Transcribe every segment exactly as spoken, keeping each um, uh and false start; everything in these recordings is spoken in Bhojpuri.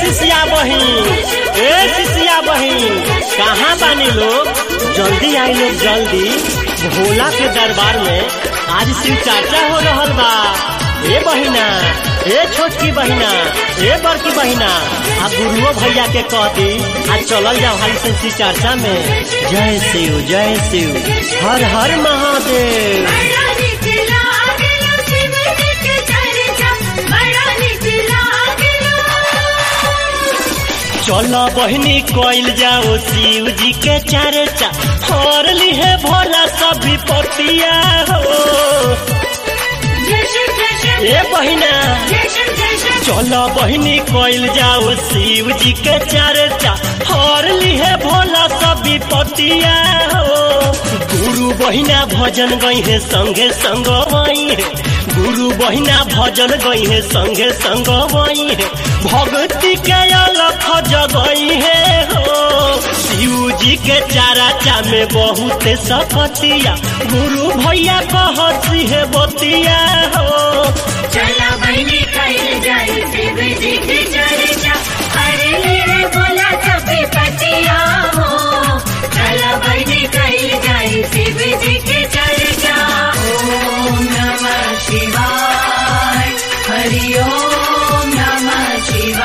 शिष्या बहिन, ए शिष्या बहिन, कहाँ बानी लोग? जल्दी आई लोग जल्दी, भोला के दरबार में आज शिव चर्चा हो रहल बा। ए बहिना, ए छोटकी बहिना, ए बड़की बहिना, आ गुरुओ भैया के कह दी आज चलल जाओ हाली से शिव चर्चा में। जय शिव जय शिव, हर हर महादेव। चलो बहिनी कोइल जाओ शिव जी के चर्चा, और लिहे भोला सब विपत्तिया हो। ए बहिना, चलो बहिनी कोइल जाओ शिव जी के चर्चा, और लिहे भोला सब विपत्तिया हो। गुरु बहिना भजन गई है संगे संग वही है, गुरु बहिना भजन गई है संगे संग वही है, भक्ति के अलख जगई है हो। शिव जी के चर्चा में बहुत सकतिया, गुरु भैया कहती है बतिया हो। चला बहिनी कइल जाई शिव जी की चर्चा, अरे रे बोला सब पतिया हो। चला बहिनी कइल जाई शिव जी की चर्चा। ओम नमः शिवाय, हरि ओम नमः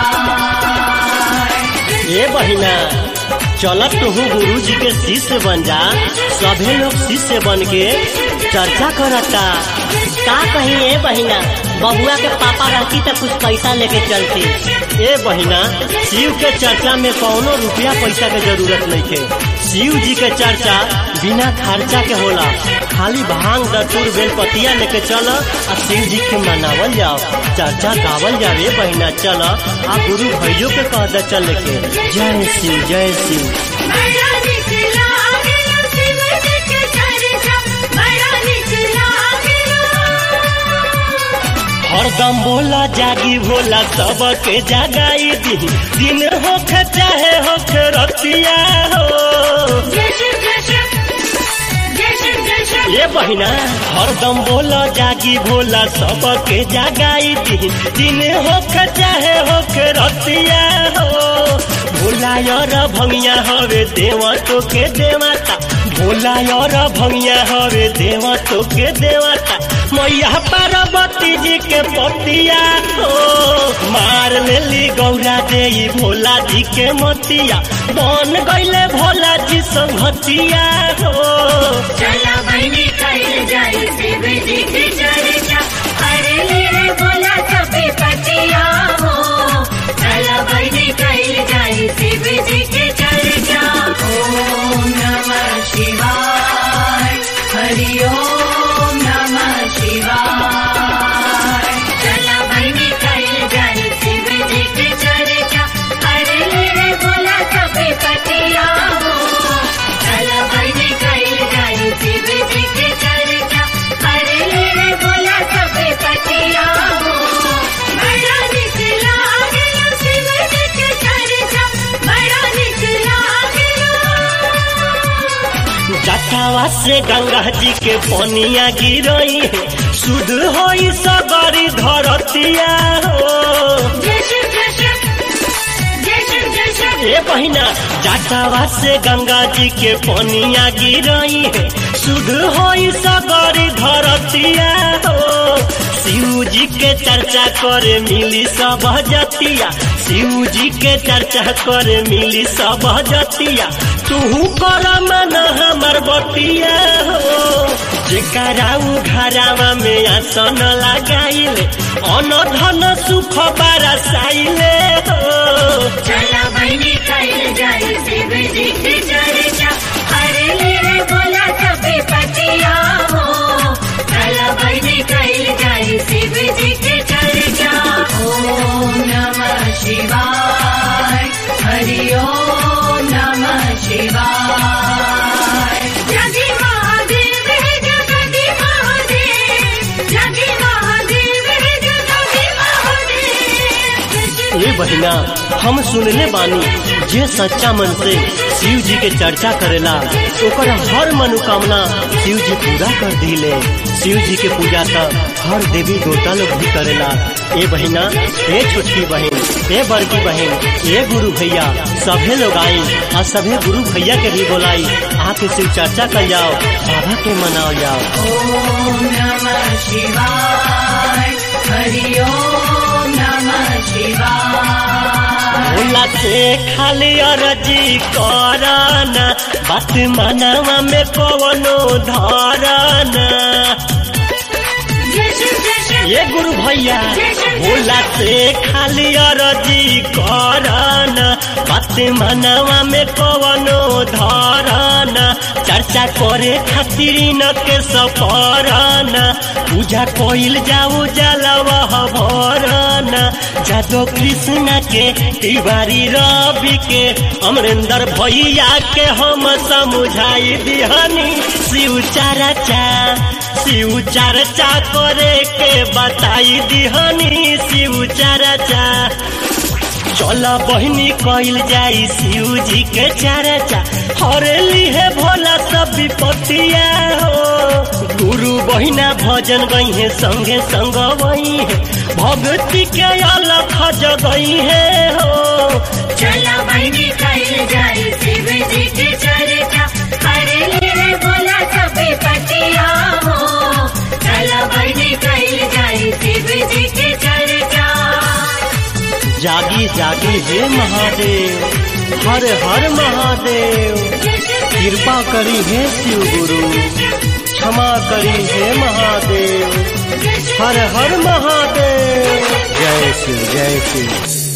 शिवाय। ए बहिना, चलत तू गुरु जी के शिष्य बन जा। सभी लोग शिष्य बन के चर्चा करता। का कही ए बहिना, बबुआ के पापा रहती तो कुछ पैसा लेके चलती। ए बहिना, शिव के चर्चा में कौनो रुपया पैसा के जरूरत नहीं है। शिव जी के चर्चा बिना खर्चा के होला। खाली भांग दतूर बेलपतिया लेके चल आ शिव जी के मनावल जाओ, चर्चा गावल जाओ। ए बहिना चल, आ गुरु भैया के कह दे चल के। जय शिव जय शिव। हरदम भोला जागी भोला सबके जगाई दी, दिन होखे चाहे होखे रतिया हो। ये बहिना, हरदम भोला जागी भोला सबके जगाई दी, दिन होखे चाहे होखे रतिया हो। भोला यार भंगिया हवे देवा तो के देवता, भोला यार भंगिया हवे देवा तो के देवता। मैया पार्वती जी के पतिया हो, मार लेली गौरा देई भोला जी के मतिया, बन गईले भोला जी संगतिया हो। चला बहिनी कइल जाई शिव जी की चर्चा, अरे रे बोला सब पतिया हो। चला बहिनी कइल जाई शिव जी की चर्चा। ओम नमः शिवाय, हरि ओम नमः शिवाय। चला बहिनी कइल जाई शिव जी की चर्चा, अरे रे बोला सब पतिया हो। चला बहिनी कइल जाई शिव जी की चर्चा, अरे रे बोला सब पतिया हो। बड़ा निकला गया शिव जी की चर्चा, बड़ा निकला गया। जटावा से गंगा जी के पनिया गिरई है, शुद्ध होई सगरी धरतिया हो। ए बहिना, जटावा से गंगा जी के पनिया गिरई है, शुद्ध होई सगरी धरतिया हो। शिव जी के चर्चा करे मिली सब जतिया, शिव जी के चर्चा करे मिली सब जतिया। तू कर मन हमर बतिया हो, जेकरा घरावा में आसन लगाइले, अन्न धन सुख बरसाइले हो। चला बहिनी कइल जाई शिव जी की चर्चा, अरे रे बोला सब पतिया हो। चला बहिनी कइल जाई शिव जी की चर्चा। ओम नमः शिवाय, हरि ओम नमः शिवाय। जगी महादेव है जगति महादेव, जगी महादेव है जगति महादेव। ए बहिना, हम सुनले बानी जे सच्चा मन से शिव जी के चर्चा करेला, ओकर हर मनोकामना शिव जी पूरा कर दिले। शिव जी के पूजा तो हर देवी देवता लोग भी करेला। ए बहिना, ए छोटकी बहन, ए बड़की बहन, ए गुरु भैया, सभे लोग आई और सभे गुरु भैया के भी बोलाई, आके शिव चर्चा कर जाओ, बाबा के मनाओ जाओ। ओम नमः शिवाय, हरि ओम नमः शिवाय। भोला से खाली अरजी करना, बात मनवा में कवनो धरना। ये गुरु भैया, भोला से खाली अरजी करना, बात मनवा में कवनो धरना। चर्चा करे खातिर न के सफरना, पूजा कोइल जाऊ जलवा भरना। जादो कृष्णा के, तिवारी रवि के, अमरेंद्र भैया के हम समझाई दिहनी शिव चर्चा, शिव चर्चा करे के बताई दिहनी शिव चर्चा। चला बहिनी कइल जाई शिव जी के चर्चा, हरेली है भोला सब विपत्तिया हो। गुरु बहिना भजन गई है संगे संग वही है, भक्ति के अलख जगई है हो। चला बहिनी कइल जाई शिव जी के चर्चा, हरेली है भोला सब विपत्तिया हो। चला बहिनी कइल जाई शिव जी के चर्चा। जागी जागी हे महादेव, हर हर महादेव, कृपा करी हे शिव गुरु, क्षमा करी हे महादेव, हर हर महादेव। जय शिव जय शिव।